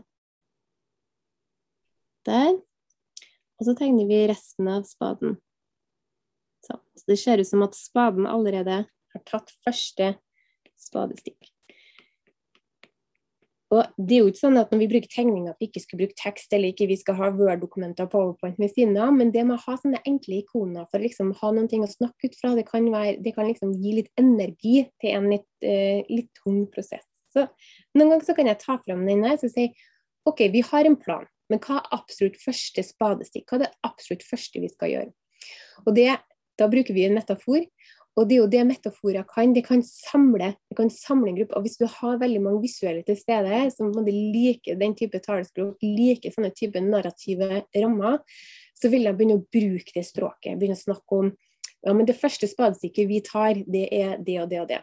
der, og så tegner vi resten av spaden. Så det ser ut som at spaden allerede har tatt første spadestikk. Og det jo ikke sånn at når vi bruker tegninger at vi ikke skal bruke tekst, eller ikke vi skal ha Word-dokumenter og PowerPoint med siden av, men det med å ha sånne enkle ikoner for liksom ha noen ting å snakke ut fra, det kan liksom gi litt energi til en litt tung prosess. Så noen ganger så kan jeg ta frem den her og si, ok, vi har en plan, men hva absolutt første spadestikk? Hva det absolutt første vi skal gjøre? Og da bruker vi en metafor, og det jo det metaforer det kan samle en gruppe, og hvis du har veldig mange visuelle til stede, som liker den type talespråk, liker sånne type narrative rammer, så vil jeg begynne å bruke det språket, begynne å snakke om, ja, men det første spadestikket vi tar, det det og det og det.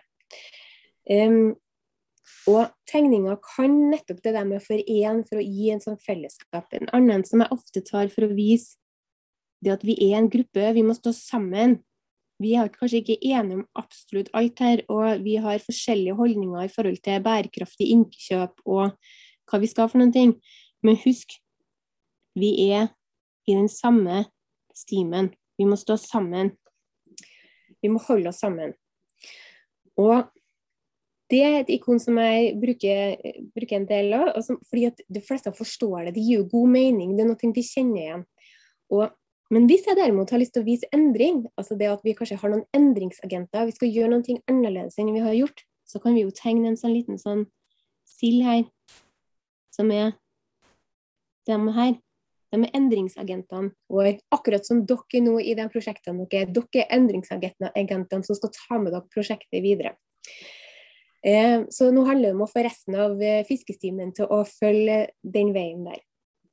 Og tegninger kan nettopp det der med for å gi en sånn fellesskap. En annen som jeg ofte tar for å vise det at vi en gruppe, vi må stå sammen. Vi er kanskje ikke enige om absolutt alt her, og vi har forskjellige holdninger i forhold til bærekraftig innkjøp og hva vi skal for noen ting. Men husk, vi i den samme stimen. Vi må stå sammen. Vi må holde oss sammen. Og det et ikon som jeg bruker en del av, fordi at de fleste forstår det. Det gir jo god mening, det noe de kjenner igjen. Men hvis jeg derimot har lyst til å vise endring, altså det at vi kanskje har noen endringsagenter, vi skal gjøre noen ting annerledes enn vi har gjort, så kan vi jo tegne en sånn liten sånn sild her, som dem her. De endringsagentene våre, akkurat som dere nå i de prosjektene dere endringsagentene som skal ta med dere prosjektet videre. Så nå handler det om å få resten av fiskestimen til å følge den veien der.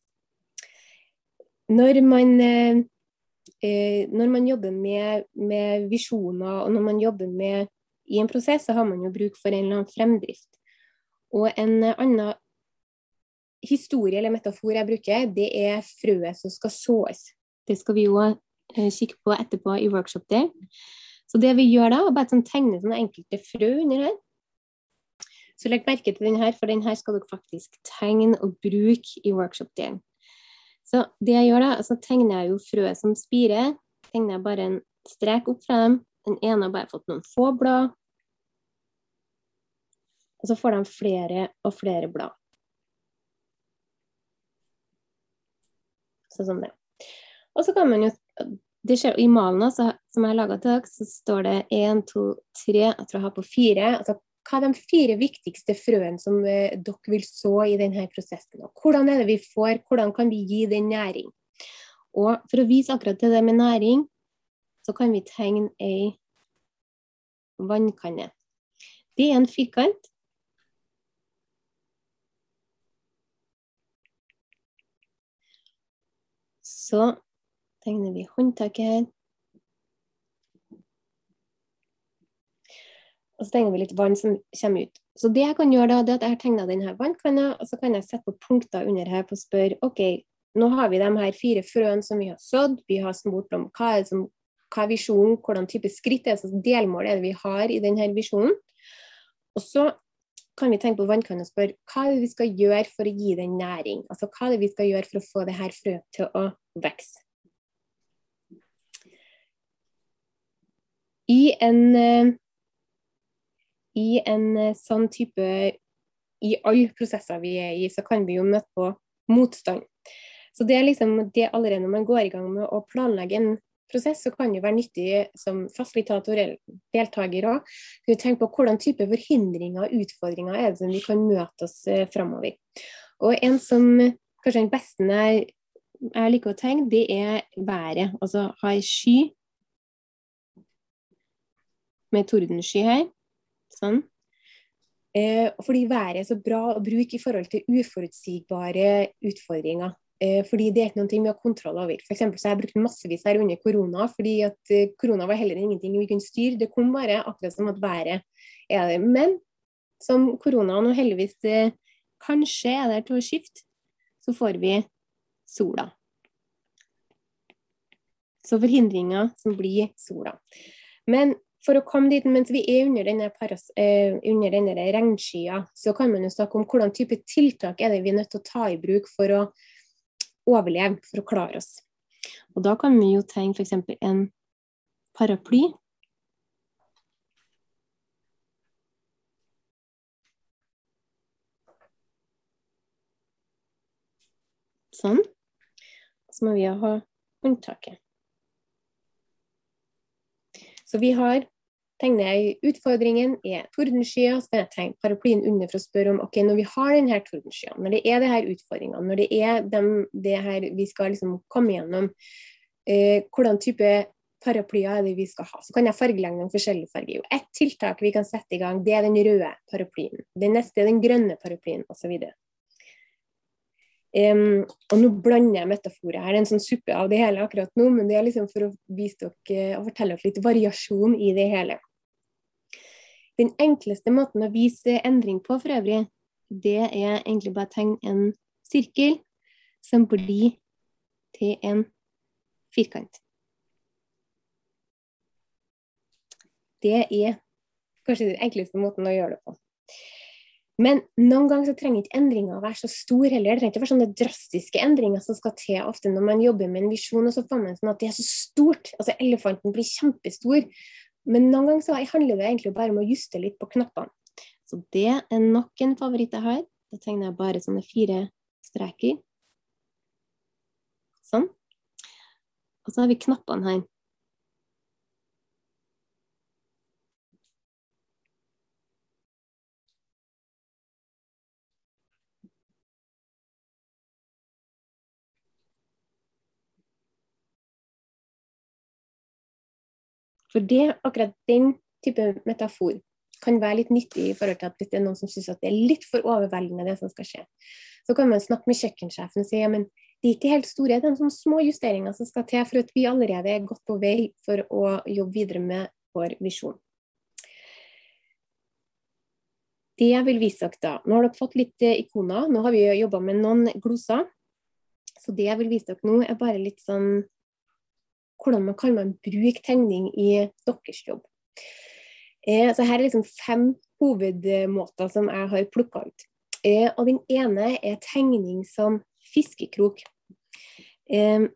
Når man jobber med visjoner, og når man jobber i en prosess, så har man jo bruk for en eller annen fremdrift. Og en annen historie eller metafor jeg bruker, det frøet som skal såes. Det skal vi jo kikke på etterpå i workshop der. Så det vi gjør da, er bare sånn tegne sånne enkelte frø under her. Så legg merke til den her, for den her skal dere faktisk tegne og bruke i workshop der. Så det jeg gjør da, så tegner jeg jo frøet som spirer, tegner jeg bare en strek opp fra dem, den ene har bare fått noen få blad, og så får de flere og flere blad. Sånn det. Og så kan man jo, det skjer i malen også, som jeg har laget til dere, så står det 1, 2, 3, jeg tror jeg har på 4, altså hva de 4 viktigste frøene som dere vil så i denne prosessen? Og hvordan det vi får? Hvordan kan vi gi den næring? Og for å vise akkurat det med næring, så kan vi tegne en vannkanne. Det en firkant. Så tegner vi håndtaket her. Og så tegner vi litt vann som kommer ut. Så det jeg kan gjøre da, det at jeg har tegnet denne vannkanna, og så kan jeg sette på punkter under her på å spørre, ok, nå har vi de her 4 frøene som vi har sådd, vi har spurt om hva visjonen, hvordan type skritt altså delmål det vi har i denne visjonen. Og så kan vi tenke på vannkanna og spørre, hva det vi skal gjøre for å gi den næring? Altså hva det vi skal gjøre for å få det her frøet til å vokse? I en sånn type, i alle prosesser vi i, så kan vi jo møte på motstand. Så det liksom det allerede når man går i gang med å planlegge en prosess, så kan det være nyttig som fasilitator eller deltaker også. Vi tenker på hvordan type forhindringer og utfordringer det som vi kan møte oss fremover. Og en som kanskje den beste jeg liker å tegne, det været. Altså ha en sky med tordensky her. Sånn. Fordi været så bra å bruke i forhold til uforutsigbare utfordringer. fordi det ikke noen ting vi har kontroll over. For eksempel så har jeg brukt massevis her under korona, fordi at korona var heller ingenting vi kunne styre. Det kom bare akkurat som at været det. Men som korona nå heldigvis kanskje der til å skifte, så får vi sola. Så forhindringer som blir sola. Men for å komme dit, mens vi under denne regnskya, så kan man jo snakke om hvordan type tiltak det vi nødt til å ta i bruk for å overleve, for å klare oss. Og da kan vi jo tenke for eksempel en paraply. Sånn. Så må vi ha håndtaket. Så vi har tegnet utfordringen tordenskya, så kan jeg tegne paraplyen under for å spørre om, ok, når vi har denne tordenskya, når det det her utfordringene, når det her vi skal liksom komme gjennom, hvordan type paraplyer det vi skal ha, så kan jeg fargelegge noen forskjellige farger. Et tiltak vi kan sette i gang, det den røde paraplyen. Det neste den grønne paraplyen, og så videre. Og nå blander jeg metaforer her, det en sånn suppe av det hele akkurat nå, men det liksom for å vise dere og fortelle dere litt variasjon i det hele. Den enkleste måten å vise endring på for øvrig, det egentlig bare å tegne en sirkel som blir til en firkant. Det kanskje den enkleste måten å gjøre det på. Men noen ganger så trenger ikke endringer å være så stor heller. Det trenger ikke være sånne drastiske endringer som skal til ofte når man jobber med en visjon, og så får man sånn at det så stort. Altså elefanten blir kjempestor. Men noen ganger så handler det egentlig bare om å juste litt på knappene. Så det nok en favoritt jeg har. Da tegner jeg bare sånne 4 streker. Sånn. Og så har vi knappene her. For akkurat den type metafor kan være litt nyttig i forhold til at det noen som synes at det litt for overveldende det som skal skje. Så kan man snakke med kjøkkensjefen og si, ja, men det ikke helt store, det sånne små justeringer som skal til for at vi allerede godt på vei for å jobbe videre med vår visjon. Det jeg vil vise dere da, nå har dere fått litt ikoner, nå har vi jobbet med noen gloser, så det jeg vil vise dere nå bare litt sånn hvordan kan man bruke tegning i deres jobb. Så her liksom 5 hovedmåter som jeg har plukket ut. Og den ene tegning som fiskekrok. Det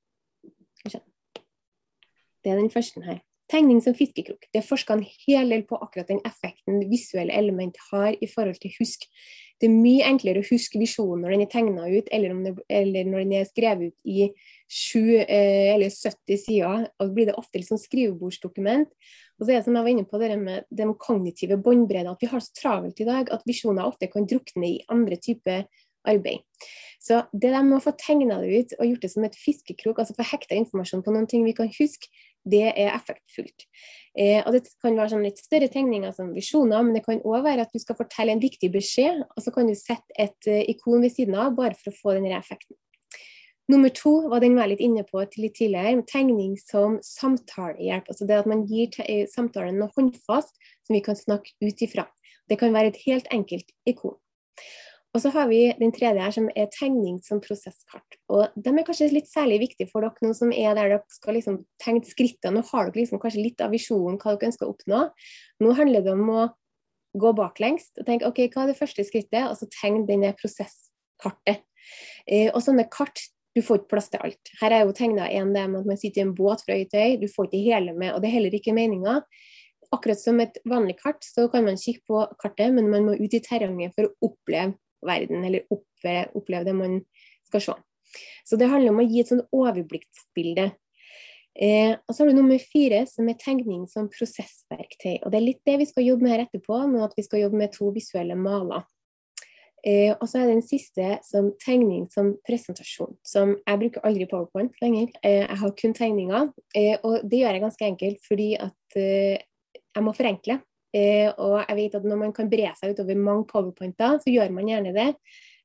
den første her. Tegning som fiskekrok. Det forsker en hel del på akkurat den effekten visuelle element har i forhold til husk. Det mye enklere å huske visjonen når den tegnet ut, eller når den skrevet ut i 7 eller 70 sider, og så blir det ofte liksom skrivebordsdokument. Og så det som jeg var inne på, det med den kognitive båndbredden, at vi har så travelt i dag, at visjoner ofte kan drukne i andre typer arbeid. Så det de må få tegnet det ut og gjort det som et fiskekrok, altså få hekta informasjon på noen ting vi kan huske, det effektfullt. Og det kan være sånn litt større tegninger som visjoner, men det kan også være at du skal fortelle en viktig beskjed, og så kan du sette et ikon ved siden av, bare for å få denne effekten. Nummer 2 var den jeg var litt inne på litt tidligere, tegning som samtalehjelp, altså det at man gir samtalen noe håndfast som vi kan snakke ut ifra. Det kan være et helt enkelt ikon. Og så har vi den tredje her som tegning som prosesskart. Og de kanskje litt særlig viktige for dere nå som der dere skal liksom tegne skrittene. Nå har dere liksom kanskje litt av visjonen hva dere ønsker å oppnå. Nå handler det om å gå baklengst og tenke, ok, hva det første skrittet? Og så tegne denne prosesskartet. Og sånne kart, du får ikke plass til alt. Her jo tegnet en det med at man sitter i en båt fra øy til øy, du får ikke hele med, og det heller ikke meningen. Akkurat som et vanlig kart, så kan man kikke på kartet, men man må ut i terrenget for å oppleve verden, eller oppleve det man skal se. Så det handler om å gi et sånt overblikksbilde. Og så har du nummer 4, som tegning som prosessverktøy. Og det litt det vi skal jobbe med her etterpå, med at vi skal jobbe med 2 visuelle maler. Og så den siste som tegning som presentasjon, som jeg bruker aldri PowerPoint lenger. Jeg har kun tegninger, og det gjør jeg ganske enkelt, fordi at jeg må forenkle. Og jeg vet at når man kan bre seg utover mange PowerPointer, så gjør man gjerne det.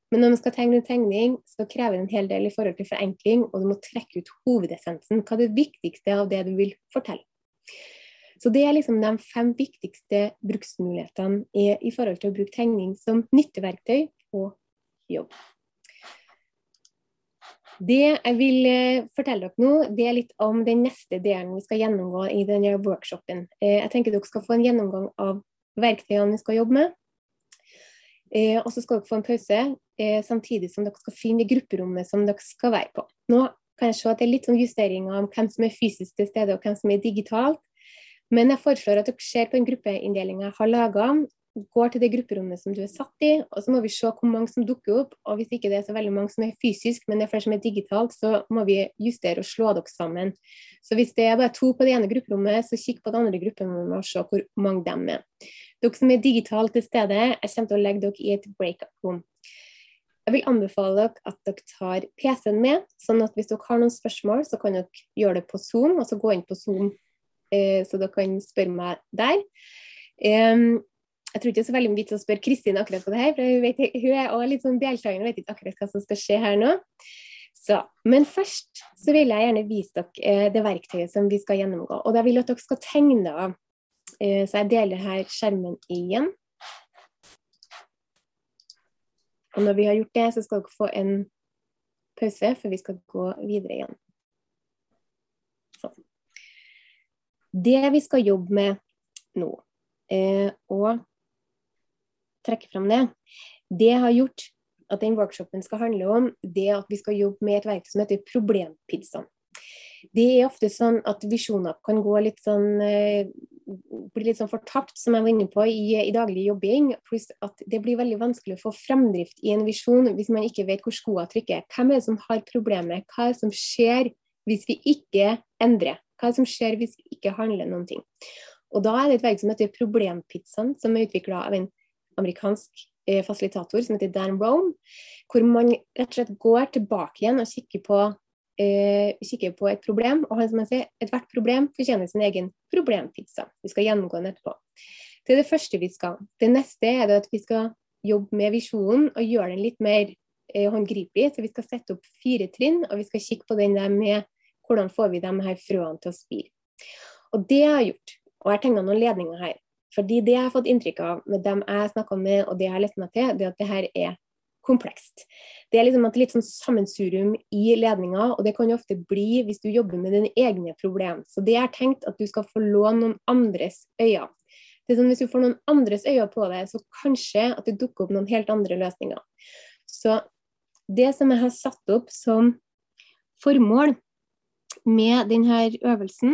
Men når man skal tegne en tegning, så krever det en hel del i forhold til forenkling, og du må trekke ut hovedessensen. Hva det viktigste av det du vil fortelle? Så det liksom de 5 viktigste bruksmulighetene i forhold til å bruke tegning som nytteverktøy på jobb. Det jeg vil fortelle dere nå, det litt om den neste delen vi skal gjennomgå i denne workshopen. Jeg tenker dere skal få en gjennomgang av verktøyene vi skal jobbe med. Og så skal dere få en pause, samtidig som dere skal finne det grupperommet som dere skal være på. Nå kan jeg se at det litt sånn justeringer om hvem som fysisk til stede og hvem som digitalt. Men jeg foreslår at dere ser på den gruppeinndelingen jeg har laget, går til det grupperommet som du satt i, og så må vi se hvor mange som dukker opp, og hvis ikke det så veldig mange som fysisk, men det flere som digitalt, så må vi justere og slå dere sammen. Så hvis det bare 2 på det ene grupperommet, så kikk på det andre grupperommet og se hvor mange dem Dere som digitalt til stede, jeg kommer til å legge dere i et breakout room. Jeg vil anbefale dere at dere tar PC-en med, sånn at hvis dere har noen spørsmål, så kan dere gjøre det på Zoom, og så gå inn på Zoom, så dere kan spørre meg der. Jeg tror ikke det er så veldig mye vits å spørre Kristin akkurat på det her, for hun også litt sånn deltakende og vet ikke akkurat hva som skal skje her nå. Så, men først så vil jeg gjerne vise dere det verktøyet som vi skal gjennomgå, og da vil jeg at dere skal tegne av. Så jeg deler her skjermen igjen. Og når vi har gjort det, så skal dere få en pause, for vi skal gå videre igjen. Sånn. Det vi skal jobbe med nå, og trekke frem det har gjort at den workshopen skal handle om det at vi skal jobbe med et verktøy som heter problempizza. Det ofte sånn at visjoner kan gå litt sånn, bli litt sånn fortapt, som jeg var inne på i daglig jobbing, pluss at det blir veldig vanskelig å få fremdrift i en visjon hvis man ikke vet hvor skoene trykker. Hvem det som har problemet? Hva som skjer hvis vi ikke endrer? Hva som skjer hvis vi ikke handler noen ting? Og da det et verktøy som heter Problempizzaen, som utviklet av en amerikansk fasilitator som heter Dan Rome, hvor man rett og slett går tilbake igjen og kikker på et problem, og som jeg sier, et hvert problem fortjener sin egen problempizza. Vi skal gjennomgå den etterpå. Det det første vi skal. Det neste det at vi skal jobbe med visjonen og gjøre den litt mer håndgripelig, så vi skal sette opp 4 trinn, og vi skal kikke på den der med hvordan får vi de her frøene til å spire. Og det jeg har gjort, og jeg har tegnet noen ledninger her, fordi det jeg har fått inntrykk av med dem jeg snakket med, og det jeg har lest meg til, det at det her komplekst. Det liksom et litt sånn sammensurium i ledninger, og det kan jo ofte bli hvis du jobber med dine egne problem. Så det jeg har tenkt at du skal få låne noen andres øyne. Det sånn, hvis du får noen andres øyne på det, så kanskje at det dukker opp noen helt andre løsninger. Så det som jeg har satt opp som formål med denne øvelsen,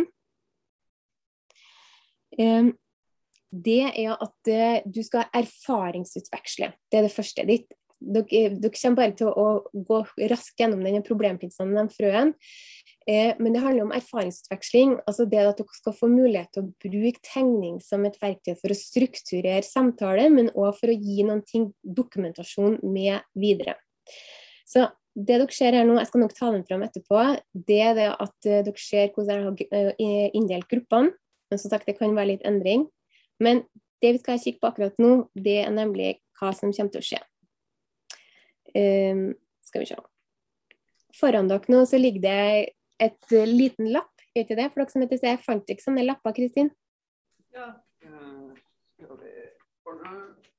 det at du skal erfaringsutveksle. Det det første ditt. Dere kommer bare til å gå raskt gjennom denne problempizzaen med de frøen, men det handler om erfaringsutveksling, altså det at dere skal få mulighet til å bruke tegning som et verktøy for å strukturere samtale, men også for å gi noen ting, dokumentasjon med videre. Så det dere ser her nå, jeg skal nok ta den frem etterpå, det at dere ser hvordan jeg har inndelt gruppene, men som sagt det kan være litt endring. Men det vi skal kikke på akkurat nå, det nemlig hva som kommer til å skje. Skal vi se. Foran dere nå så ligger det et liten lapp, vet du det? For dere som heter seg, fant ikke sånne lapper, Kristin? Ja, skal vi ordne?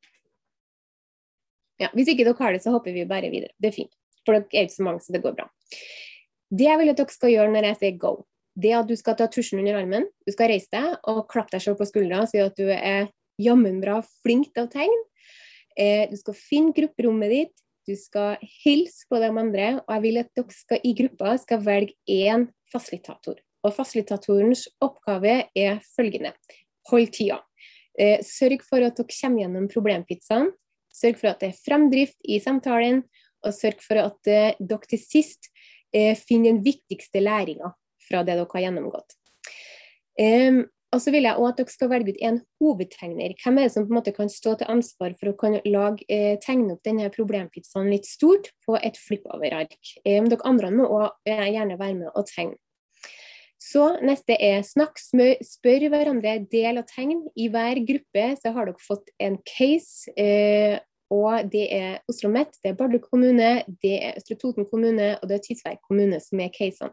Ja, hvis ikke dere har det, så hopper vi bare videre. Det fint, for dere ikke så mange, så det går bra. Det jeg vil at dere skal gjøre når jeg sier go, det at du skal ta tusjen under armen, du skal reise deg og klappe deg selv på skuldra og si at du jammen bra flink til å tegne. Du skal finne grupperommet ditt, du skal hilse på de andre, og jeg vil at dere i gruppa skal velge en fasilitator. Og fasilitatorens oppgave følgende. Hold tida. Sørg for at dere kommer gjennom problempizzaen, sørg for at det fremdrift i samtalen, og sørg for at dere til sist finner den viktigste læringen fra det dere har gjennomgått. Og så vil jeg også at dere skal velge ut en hovedtegner. Hvem det som på en måte kan stå til ansvar for å kunne tegne opp denne problempizzaen litt stort på et flip-over-ark? Dere andre må også gjerne være med og tegne. Så neste snakk, spør hverandre, del og tegn. I hver gruppe så har dere fått en case og det Oslo Met, det Bardu kommune, det Østre Toten kommune, og det Tysvær kommune som casene.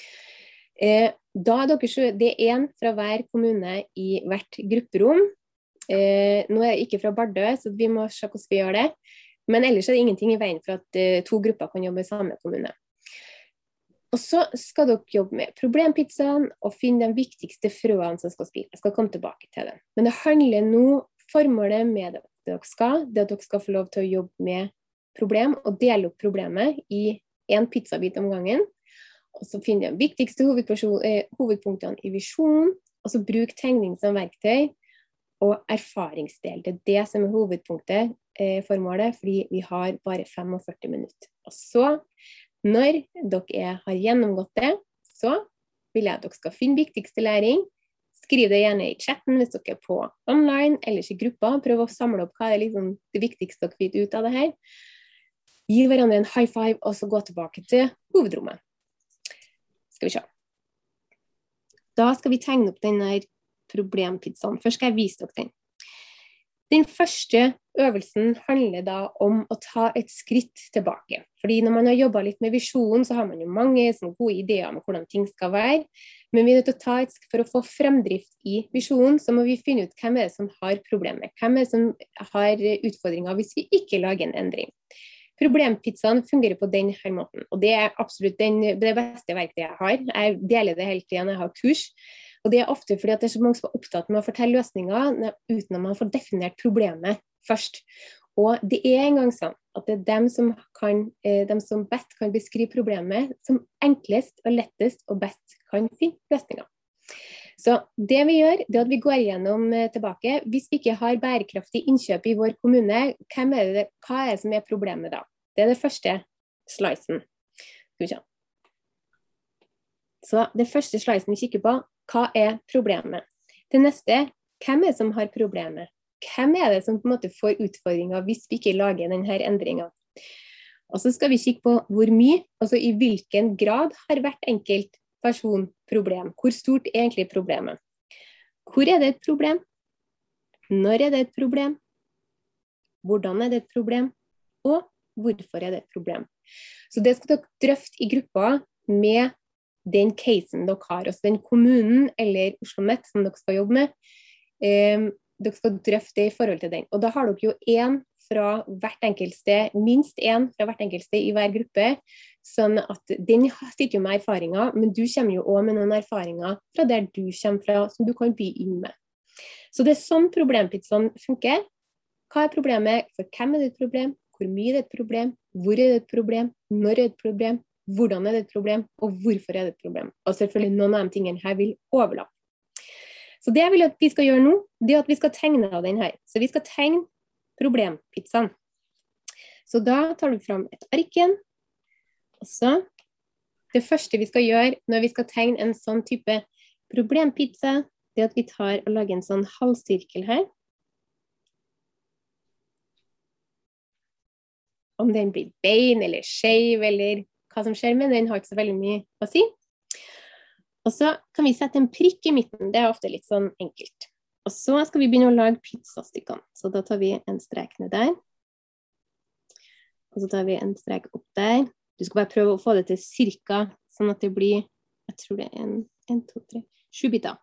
Da det en fra hver kommune i hvert grupperom. Nå det ikke fra Bardu, så vi må se hvordan vi gjør det. Men ellers det ingenting i veien for at to grupper kan jobbe i samme kommune. Og så skal dere jobbe med problempizzaen og finne de viktigste frøene som skal spille. Jeg skal komme tilbake til det. Men det handler nå, formålet med det dere skal, det at dere skal få lov til å jobbe med problem og dele opp problemet i en pizzabit om gangen. Og så finne de viktigste hovedpunktene i visjonen, og så bruk tegning som verktøy og erfaringsdel. Det det som hovedpunktet, formålet, fordi vi har bare 45 minutter. Og så, når dere har gjennomgått det, så vil jeg at dere skal finne viktigste læring. Skriv det gjerne i chatten hvis dere på online, eller i gruppa. Prøv å samle opp hva liksom det viktigste dere vet ut av det her. Gi hverandre en high five, og så gå tilbake til hovedrommet. Skal vi se. Da skal vi tegne opp denne problempizzaen. Først skal jeg vise dere den. Den første øvelsen handler da om å ta et skritt tilbake. Fordi når man har jobbet litt med visjonen, så har man jo mange gode ideer om hvordan ting skal være. Men vi er nødt til å ta for å få fremdrift i visjonen, så må vi finne ut hvem det som har problemer. Hvem det som har utfordringer hvis vi ikke lager en endring. Problempizzaen fungerer på denne måten, og det absolutt det beste verktøyet jeg har. Jeg deler det hele tiden når jeg har kurs. Og det ofte fordi at det så mange som opptatt med å fortelle løsninger uten at man får definert problemet først. Og det en gang sånn at det dem som best kan beskrive problemet, som enklest og lettest og best kan finne løsninger. Så det vi gjør, det at vi går igjennom tilbake, hvis vi ikke har bærekraftig innkjøp i vår kommune, hva det som problemet da? Det det første sliden. Så det første sliden vi kikker på, hva problemet? Det neste, hvem det som har problemet? Hvem det som på en måte får utfordringer hvis vi ikke lager denne endringen? Og så skal vi kikke på hvor mye, altså i hvilken grad har hvert enkelt person problem? Hvor stort egentlig problemet? Hvor det et problem? Når det et problem? Hvordan det et problem? Og hvorfor det et problem? Så det skal dere drøfte i gruppa med den casen dere har, altså den kommunen eller Oslo Met som dere skal jobbe med. Dere skal drøfte det i forhold til den. Og da har dere jo en fra hvert enkelt sted, minst en fra hvert enkelt sted i hver gruppe, sånn at den sitter jo med erfaringer, men du kommer jo også med noen erfaringer fra der du kommer fra, som du kan by inn med. Så det sånn problempizzaen funker. Hva problemet? For hvem det et problem? Hvor mye det et problem? Hvor det et problem? Når det et problem? Hvordan det et problem? Og hvorfor det et problem? Og selvfølgelig noen av de tingene her vil overlappe. Så det jeg vil at vi skal gjøre nå, det at vi skal tegne av den her. Så vi skal tegne problempizzaen. Så da tar du fram et ark igjen. Og så, det første vi skal gjøre når vi skal tegne en sånn type problempizza, det at vi tar og lager en sånn halvsirkel her. Om den blir bein eller skjev eller hva som skjer med den, har ikke så veldig mye å si. Og så kan vi sette en prikk i midten, det ofte litt sånn enkelt. Og så skal vi begynne å lage pizzastykkene. Så da tar vi en strek ned der. Og så tar vi en strek opp der. Du skal bare prøve å få det til cirka, sånn at det blir, jeg tror det 1, 2, 3, 7 biter.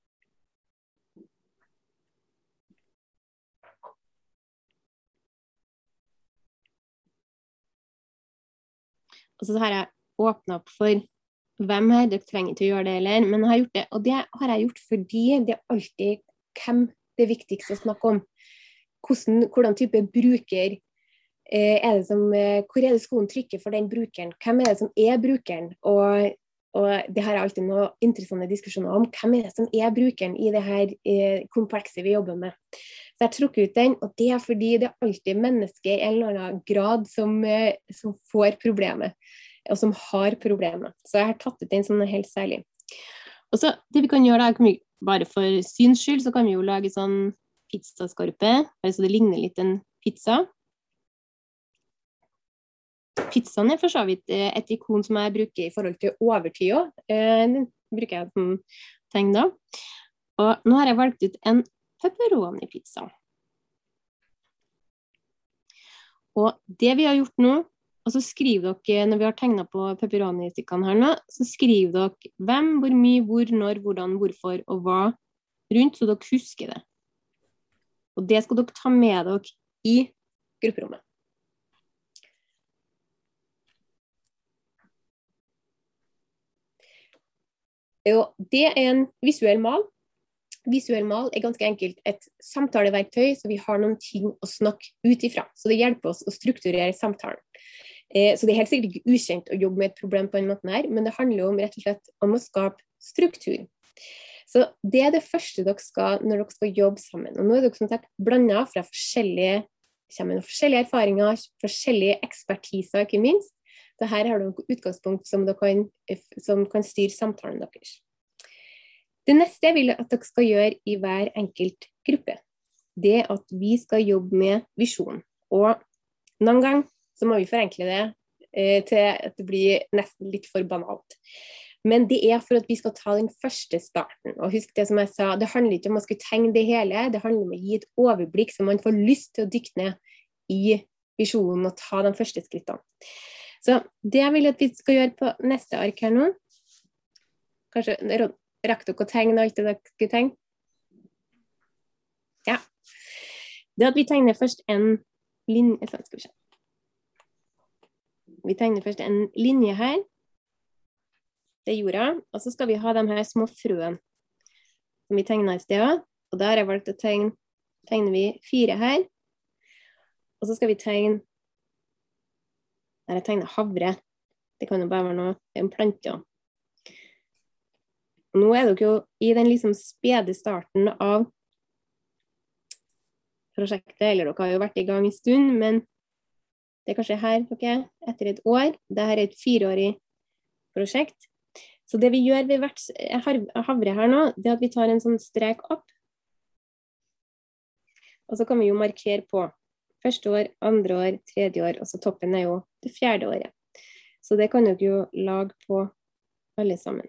Og så har jeg åpnet opp for hvem her, dere trenger ikke å gjøre det heller, men jeg har gjort det, og det har jeg gjort fordi det alltid hvem det viktigste å snakke om. Hvordan type bruker det som, hvor det skoen trykker for den brukeren? Hvem det som brukeren? Og det her alltid noen interessante diskusjoner om hvem det som brukeren i det her komplekset vi jobber med. Så jeg trukket ut den, og det fordi det alltid mennesker i en eller annen grad som får problemet. Og som har problemer. Så jeg har tatt ut den som noe helt særlig. Og så, det vi kan gjøre da, bare for syns skyld, så kan vi jo lage sånn pizzaskorpe, så det ligner litt en pizza. Pizzaen for så vidt et ikon som jeg bruker i forhold til overtid også. Den bruker jeg som tegn da. Og nå har jeg valgt ut en pepperoni-pizza. Og det vi har gjort nå, og så skriver dere, når vi har tegnet på pepperoni-stykkene her nå, så skriver dere hvem, hvor mye, hvor, når, hvordan, hvorfor og hva rundt, så dere husker det. Og det skal dere ta med dere i grupperommet. Og det en visuell mal. Visuell mal ganske enkelt et samtaleverktøy, så vi har noen ting å snakke ut ifra. Så det hjelper oss å strukturere samtalen. Så det helt sikkert ikke ukjent å jobbe med et problem på en måte her, men det handler om rett og slett om å skape struktur. Så det det første dere skal når dere skal jobbe sammen. Og nå dere som sagt blandet fra forskjellige erfaringer, forskjellige ekspertiser, ikke minst. Så her har dere utgangspunkt som kan styre samtalen deres. Det neste jeg vil at dere skal gjøre i hver enkelt gruppe, det at vi skal jobbe med visjon. Og noen gang så må vi forenkle det til at det blir nesten litt for banalt. Men det for at vi skal ta den første starten. Og husk det som jeg sa, det handler ikke om å skulle tegne det hele, det handler om å gi et overblikk så man får lyst til å dykke ned i visjonen og ta de første skrittene. Så det jeg vil at vi skal gjøre på neste ark her nå, kanskje rakk dere å tegne alt det dere skulle tegne? Ja. Det at vi tegner først en linje, skal vi se. Vi tegner først en linje her. Det er jorda, og så skal vi ha de her små frøene som vi tegner i stedet. Og der har jeg valgt å tegner vi 4 her. Og så skal vi tegne, der jeg tegner havre. Det kan jo bare være noe, en plante. Og nå dere jo i den liksom spede starten av prosjektet, eller dere har jo vært i gang en stund, men det kanskje her, etter et år. Dette et 4-årig prosjekt. Så det vi gjør ved hvert havre her nå, det at vi tar en sånn strek opp. Og så kan vi jo markere på første år, andre år, tredje år, og så toppen jo det 4. året. Så det kan dere jo lage på alle sammen.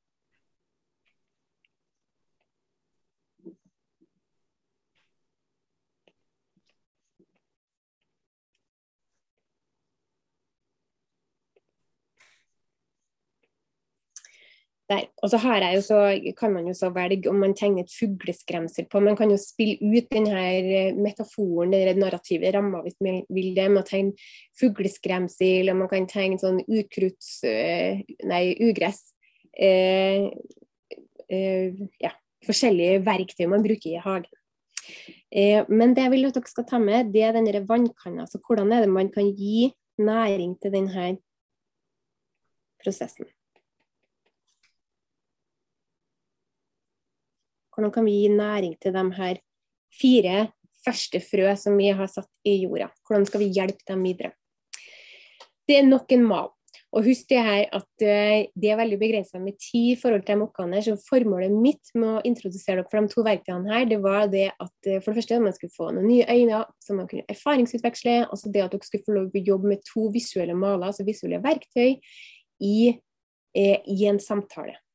Der. Og så kan man jo så velge om man tegner et fugleskremsel på. Man kan jo spille ut denne metaforen, den narrative rammen, hvis man vil det, med å tegne fugleskremsel, og man kan tegne sånn ugress. Forskjellige verktøy man bruker i hagen. Men det jeg vil at dere skal ta med, det denne vannkanna. Så hvordan det man kan gi næring til denne prosessen? Hvordan kan vi gi næring til de her 4 første frø som vi har satt i jorda? Hvordan skal vi hjelpe dem videre? Det nok en mal. Og husk det her at det veldig begrenset med tid i forhold til de oppgavene. Så formålet mitt med å introdusere dere for de 2 verktøyene her, det var det at for det første man skulle få noen nye øyne som man kunne erfaringsutveksle, og så det at dere skulle få lov til å jobbe med 2 visuelle maler, altså visuelle verktøy, i en samtale.